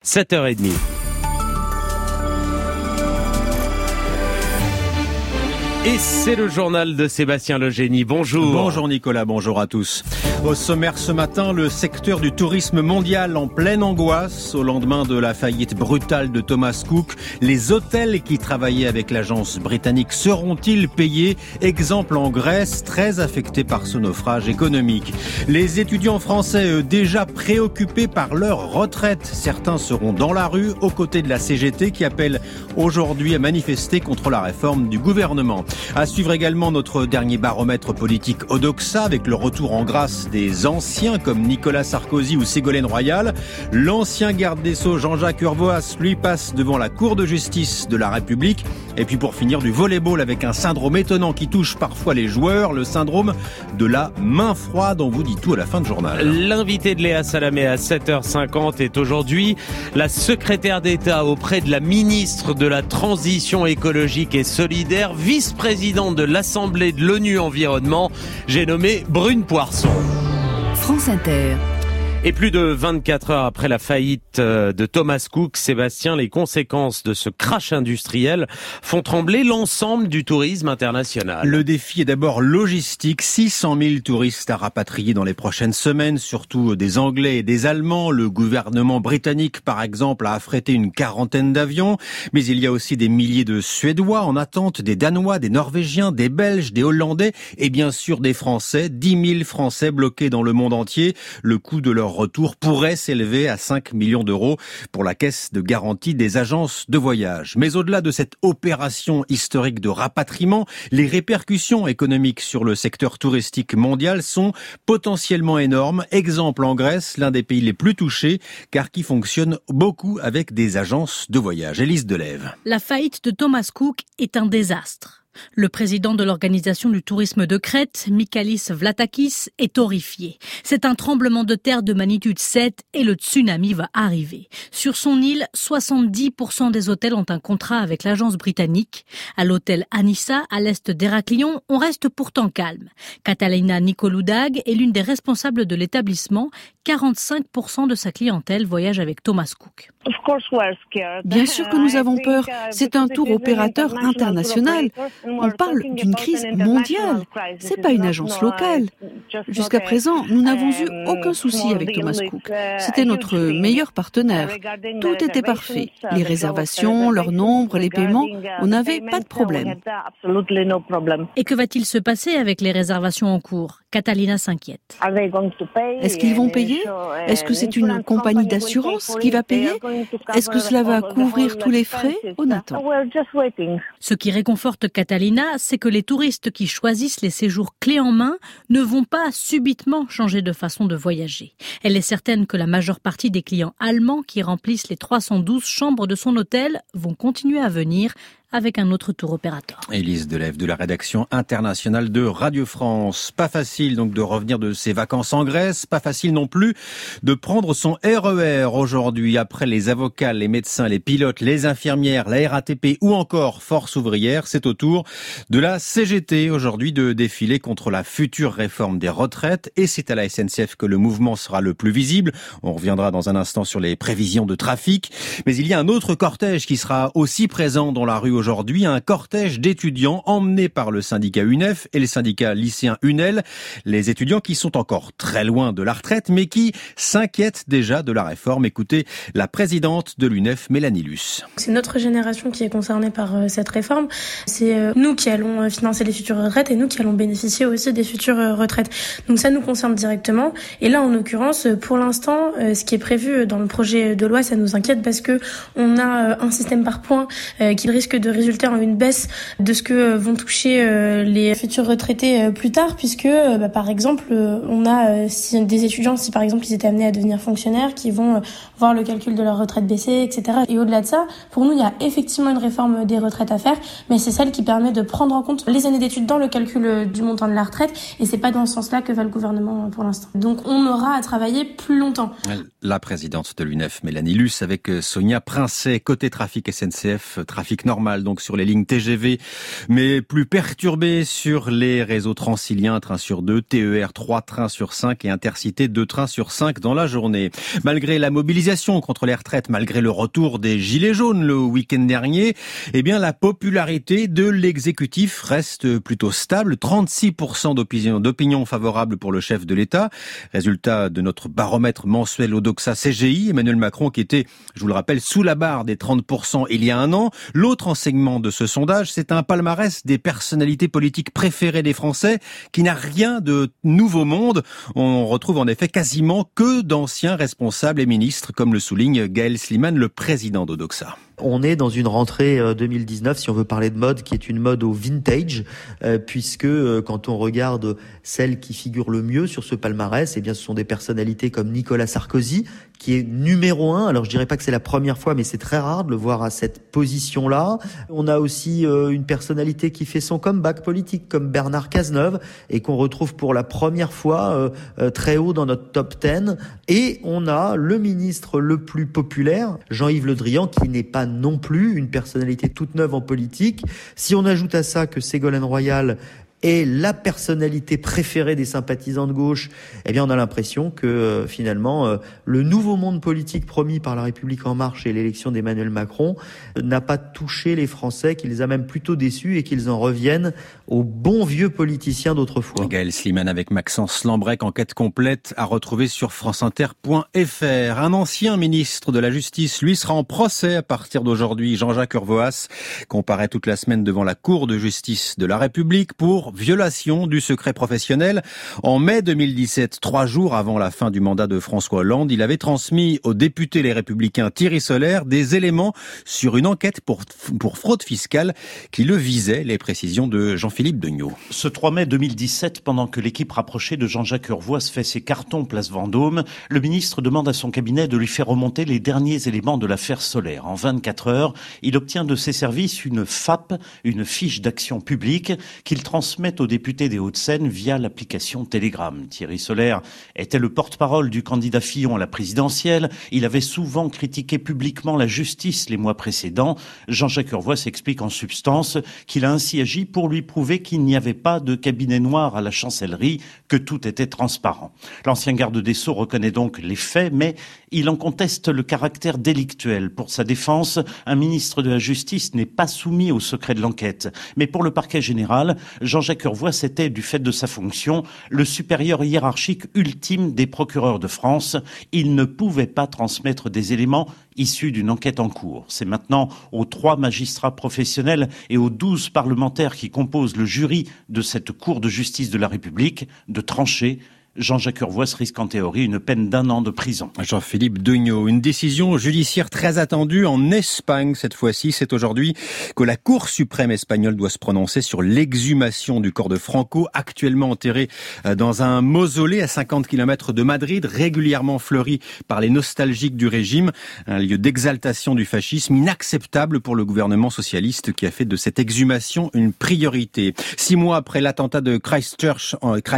7h30. Et c'est le journal de Sébastien Legénie. Bonjour. Bonjour Nicolas, bonjour à tous. Au sommaire ce matin, le secteur du tourisme mondial en pleine angoisse. Au lendemain de la faillite brutale de Thomas Cook, les hôtels qui travaillaient avec l'agence britannique seront-ils payés? Exemple en Grèce, très affecté par ce naufrage économique. Les étudiants français, eux, déjà préoccupés par leur retraite. Certains seront dans la rue, aux côtés de la CGT qui appelle aujourd'hui à manifester contre la réforme du gouvernement. À suivre également notre dernier baromètre politique Odoxa avec le retour en grâce des anciens comme Nicolas Sarkozy ou Ségolène Royal. L'ancien garde des Sceaux Jean-Jacques Urvoas lui passe devant la Cour de justice de la République. Et puis pour finir du volleyball avec un syndrome étonnant qui touche parfois les joueurs, le syndrome de la main froide. On vous dit tout à la fin de journal. L'invité de Léa Salamé à 7h50 est aujourd'hui la secrétaire d'État auprès de la ministre de la Transition écologique et solidaire, vice-présidente de l'Assemblée de l'ONU Environnement. J'ai nommé Brune Poirson. France Inter. Et plus de 24 heures après la faillite de Thomas Cook, Sébastien, les conséquences de ce crash industriel font trembler l'ensemble du tourisme international. Le défi est d'abord logistique. 600 000 touristes à rapatrier dans les prochaines semaines, surtout des Anglais et des Allemands. Le gouvernement britannique, par exemple, a affrété une quarantaine d'avions. Mais il y a aussi des milliers de Suédois en attente, des Danois, des Norvégiens, des Belges, des Hollandais et bien sûr des Français. 10 000 Français bloqués dans le monde entier. Le coût de leur retour pourrait s'élever à 5 millions d'euros pour la caisse de garantie des agences de voyage. Mais au-delà de cette opération historique de rapatriement, les répercussions économiques sur le secteur touristique mondial sont potentiellement énormes. Exemple en Grèce, l'un des pays les plus touchés, car qui fonctionne beaucoup avec des agences de voyage. Élise Delève. La faillite de Thomas Cook est un désastre. Le président de l'organisation du tourisme de Crète, Michalis Vlatakis, est horrifié. C'est un tremblement de terre de magnitude 7 et le tsunami va arriver. Sur son île, 70% des hôtels ont un contrat avec l'agence britannique. À l'hôtel Anissa, à l'est d'Héraklion, on reste pourtant calme. Catalina Nicoludag est l'une des responsables de l'établissement. 45% de sa clientèle voyage avec Thomas Cook. Bien sûr que nous avons peur. C'est un tour opérateur international. On parle d'une crise mondiale. C'est pas une agence locale. Jusqu'à présent, nous n'avons eu aucun souci avec Thomas Cook. C'était notre meilleur partenaire. Tout était parfait. Les réservations, leur nombre, les paiements, on n'avait pas de problème. Et que va-t-il se passer avec les réservations en cours? Catalina s'inquiète. Est-ce qu'ils vont payer? Est-ce que c'est une compagnie d'assurance qui va payer? Est-ce que cela va couvrir tous les frais? On attend. Ce qui réconforte Catalina, c'est que les touristes qui choisissent les séjours clés en main ne vont pas subitement changer de façon de voyager. Elle est certaine que la majeure partie des clients allemands qui remplissent les 312 chambres de son hôtel vont continuer à venir avec un autre tour opérateur. Élise Delève de la rédaction internationale de Radio France. Pas facile donc de revenir de ses vacances en Grèce, pas facile non plus de prendre son RER aujourd'hui après les avocats, les médecins, les pilotes, les infirmières, la RATP ou encore Force ouvrière. C'est au tour de la CGT aujourd'hui de défiler contre la future réforme des retraites et c'est à la SNCF que le mouvement sera le plus visible. On reviendra dans un instant sur les prévisions de trafic. Mais il y a un autre cortège qui sera aussi présent dans la rue aujourd'hui, un cortège d'étudiants emmenés par le syndicat UNEF et le syndicat lycéen UNEL. Les étudiants qui sont encore très loin de la retraite, mais qui s'inquiètent déjà de la réforme. Écoutez la présidente de l'UNEF, Mélanie Luce. C'est notre génération qui est concernée par cette réforme. C'est nous qui allons financer les futures retraites et nous qui allons bénéficier aussi des futures retraites. Donc ça nous concerne directement. Et là, en l'occurrence, pour l'instant, ce qui est prévu dans le projet de loi, ça nous inquiète parce que on a un système par points qui risque de résulter en une baisse de ce que vont toucher les futurs retraités plus tard, puisque par exemple on a des étudiants, si par exemple ils étaient amenés à devenir fonctionnaires, qui vont voir le calcul de leur retraite baisser, etc. Et au-delà de ça, pour nous il y a effectivement une réforme des retraites à faire, mais c'est celle qui permet de prendre en compte les années d'études dans le calcul du montant de la retraite, et c'est pas dans ce sens-là que va le gouvernement pour l'instant. Donc on aura à travailler plus longtemps. La présidente de l'UNEF, Mélanie Luce, avec Sonia Princet, côté trafic SNCF, trafic normal normal donc sur les lignes TGV, mais plus perturbé sur les réseaux franciliens, 1 train sur 2, TER 3 trains sur 5 et Intercité 2 trains sur 5 dans la journée. Malgré la mobilisation contre les retraites, malgré le retour des gilets jaunes le week-end dernier, eh bien la popularité de l'exécutif reste plutôt stable, 36% d'opinion favorable pour le chef de l'État. Résultat de notre baromètre mensuel Odoxa CGI, Emmanuel Macron qui était, je vous le rappelle, sous la barre des 30% il y a un an. L'autre enseignement de ce sondage, c'est un palmarès des personnalités politiques préférées des Français qui n'a rien de nouveau monde. On retrouve en effet quasiment que d'anciens responsables et ministres, comme le souligne Gaël Slimane, le président d'Odoxa. On est dans une rentrée 2019, si on veut parler de mode, qui est une mode au vintage, puisque quand on regarde celles qui figurent le mieux sur ce palmarès, eh bien ce sont des personnalités comme Nicolas Sarkozy, qui est numéro 1. Alors je dirais pas que c'est la première fois, mais c'est très rare de le voir à cette position-là. On a aussi une personnalité qui fait son comeback politique, comme Bernard Cazeneuve, et qu'on retrouve pour la première fois très haut dans notre top 10. Et on a le ministre le plus populaire, Jean-Yves Le Drian, qui n'est pas non plus une personnalité toute neuve en politique. Si on ajoute à ça que Ségolène Royal est la personnalité préférée des sympathisants de gauche, eh bien on a l'impression que finalement le nouveau monde politique promis par La République En Marche et l'élection d'Emmanuel Macron n'a pas touché les Français, qu'il les a même plutôt déçus et qu'ils en reviennent aux bons vieux politiciens d'autrefois. Gaël Slimane avec Maxence Lambrec, enquête complète à retrouver sur franceinter.fr. Un ancien ministre de la Justice, lui, sera en procès à partir d'aujourd'hui. Jean-Jacques Urvoas comparaît toute la semaine devant la Cour de justice de la République pour violation du secret professionnel. En mai 2017, 3 jours avant la fin du mandat de François Hollande, il avait transmis aux députés Les Républicains Thierry Solaire des éléments sur une enquête pour fraude fiscale qui le visait. Les précisions de Jean-Philippe Degnaud. Ce 3 mai 2017, pendant que l'équipe rapprochée de Jean-Jacques Urvoas fait ses cartons place Vendôme, le ministre demande à son cabinet de lui faire remonter les derniers éléments de l'affaire Solaire. En 24 heures, il obtient de ses services une FAP, une fiche d'action publique, qu'il transmet aux députés des Hauts-de-Seine via l'application Telegram. Thierry Solaire était le porte-parole du candidat Fillon à la présidentielle. Il avait souvent critiqué publiquement la justice les mois précédents. Jean-Jacques Urvoas explique en substance qu'il a ainsi agi pour lui prouver qu'il n'y avait pas de cabinet noir à la chancellerie, que tout était transparent. L'ancien garde des Sceaux reconnaît donc les faits, mais il en conteste le caractère délictuel. Pour sa défense, un ministre de la Justice n'est pas soumis au secret de l'enquête. Mais pour le parquet général, Jean-Jacques Urvoas était, du fait de sa fonction, le supérieur hiérarchique ultime des procureurs de France. Il ne pouvait pas transmettre des éléments issus d'une enquête en cours. C'est maintenant aux 3 magistrats professionnels et aux 12 parlementaires qui composent le jury de cette Cour de justice de la République de trancher. Jean-Jacques Urvoas risque en théorie une peine d'1 an de prison. Jean-Philippe Degnaud, une décision judiciaire très attendue en Espagne cette fois-ci. C'est aujourd'hui que la Cour suprême espagnole doit se prononcer sur l'exhumation du corps de Franco, actuellement enterré dans un mausolée à 50 km de Madrid, régulièrement fleuri par les nostalgiques du régime. Un lieu d'exaltation du fascisme inacceptable pour le gouvernement socialiste qui a fait de cette exhumation une priorité. 6 mois après l'attentat de Christchurch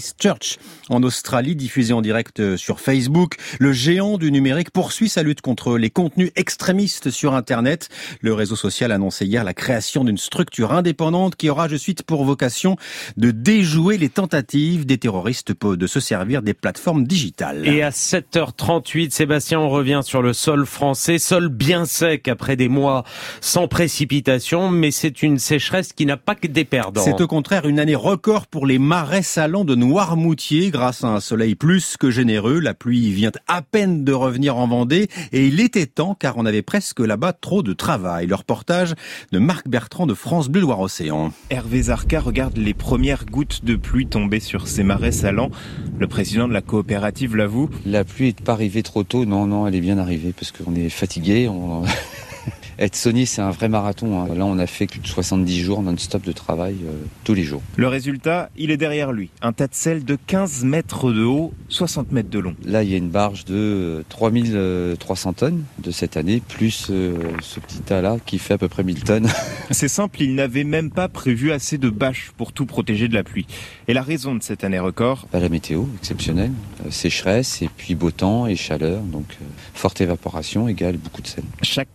en Australie, diffusé en direct sur Facebook, le géant du numérique poursuit sa lutte contre les contenus extrémistes sur Internet. Le réseau social a annoncé hier la création d'une structure indépendante qui aura, je cite, pour vocation de déjouer les tentatives des terroristes de se servir des plateformes digitales. Et à 7h38, Sébastien, on revient sur le sol français, sol bien sec après des mois sans précipitation, mais c'est une sécheresse qui n'a pas que des perdants. C'est au contraire une année record pour les marais salants de Noirmoutier grâce à un soleil plus que généreux. La pluie vient à peine de revenir en Vendée et il était temps car on avait presque là-bas trop de travail. Le reportage de Marc Bertrand de France Bleu Loire-Océan. Hervé Zarka regarde les premières gouttes de pluie tomber sur ces marais salants. Le président de la coopérative l'avoue. La pluie n'est pas arrivée trop tôt, non, elle est bien arrivée parce qu'on est fatigué. Être saunier, c'est un vrai marathon. Là, on a fait plus de 70 jours non-stop de travail tous les jours. Le résultat, il est derrière lui. Un tas de sel de 15 mètres de haut, 60 mètres de long. Là, il y a une barge de 3300 tonnes de cette année, plus ce petit tas-là qui fait à peu près 1000 tonnes. C'est simple, il n'avait même pas prévu assez de bâches pour tout protéger de la pluie. Et la raison de cette année record ? La météo exceptionnelle, sécheresse et puis beau temps et chaleur. Donc forte évaporation égale beaucoup de sel. Chacun des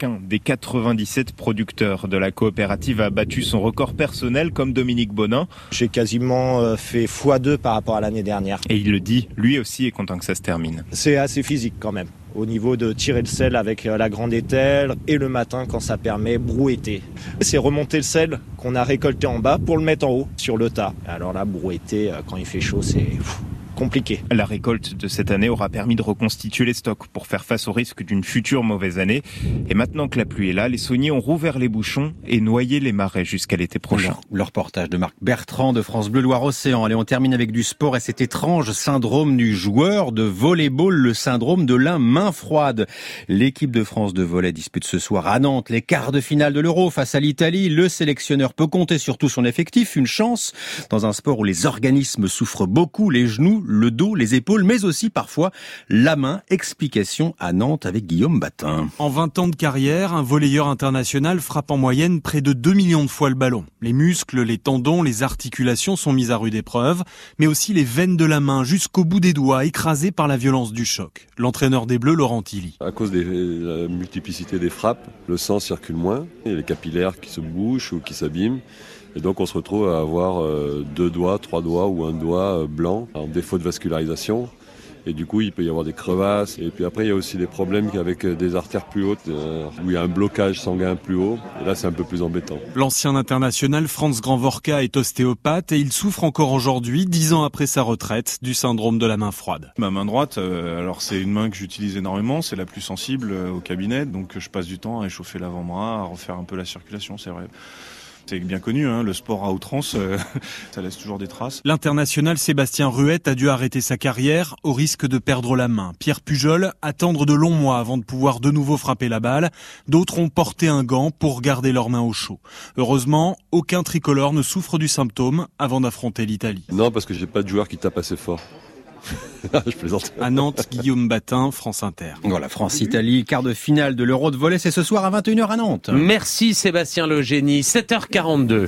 97 producteurs de la coopérative a battu son record personnel, comme Dominique Bonin. J'ai quasiment fait x2 par rapport à l'année dernière. Et il le dit, lui aussi est content que ça se termine. C'est assez physique quand même, au niveau de tirer le sel avec la grande ételle et le matin quand ça permet brouetter. C'est remonter le sel qu'on a récolté en bas pour le mettre en haut sur le tas. Alors là, brouetter quand il fait chaud, c'est compliqué. La récolte de cette année aura permis de reconstituer les stocks pour faire face au risque d'une future mauvaise année. Et maintenant que la pluie est là, les sauniers ont rouvert les bouchons et noyé les marais jusqu'à l'été prochain. Le reportage de Marc Bertrand de France Bleu Loire-Océan. Allez, on termine avec du sport et cet étrange syndrome du joueur de volley-ball, le syndrome de la main froide. L'équipe de France de volley dispute ce soir à Nantes les quarts de finale de l'Euro face à l'Italie. Le sélectionneur peut compter sur tout son effectif, une chance dans un sport où les organismes souffrent beaucoup, les genoux, le dos, les épaules, mais aussi parfois la main. Explication à Nantes avec Guillaume Batin. En 20 ans de carrière, un volleyeur international frappe en moyenne près de 2 millions de fois le ballon. Les muscles, les tendons, les articulations sont mis à rude épreuve, mais aussi les veines de la main jusqu'au bout des doigts, écrasées par la violence du choc. L'entraîneur des Bleus, Laurent Tilly. À cause de la multiplicité des frappes, le sang circule moins, il y a les capillaires qui se bouchent ou qui s'abîment. Et donc on se retrouve à avoir 2 doigts, 3 doigts ou un doigt blanc en défaut de vascularisation. Et du coup il peut y avoir des crevasses. Et puis après il y a aussi des problèmes avec des artères plus hautes, où il y a un blocage sanguin plus haut. Et là c'est un peu plus embêtant. L'ancien international Franz Grandvorka est ostéopathe et il souffre encore aujourd'hui, 10 ans après sa retraite, du syndrome de la main froide. Ma main droite, alors c'est une main que j'utilise énormément, c'est la plus sensible au cabinet. Donc je passe du temps à échauffer l'avant-bras, à refaire un peu la circulation, c'est vrai. C'est bien connu, le sport à outrance, ça laisse toujours des traces. L'international Sébastien Ruette a dû arrêter sa carrière au risque de perdre la main. Pierre Pujol, attendre de longs mois avant de pouvoir de nouveau frapper la balle. D'autres ont porté un gant pour garder leurs mains au chaud. Heureusement, aucun tricolore ne souffre du symptôme avant d'affronter l'Italie. Non, parce que j'ai pas de joueur qui tape assez fort. Je plaisante. À Nantes, Guillaume Batin, France Inter. Voilà, France-Italie, quart de finale de l'Euro de volley, c'est ce soir à 21h à Nantes. Merci Sébastien Legénie, 7h42.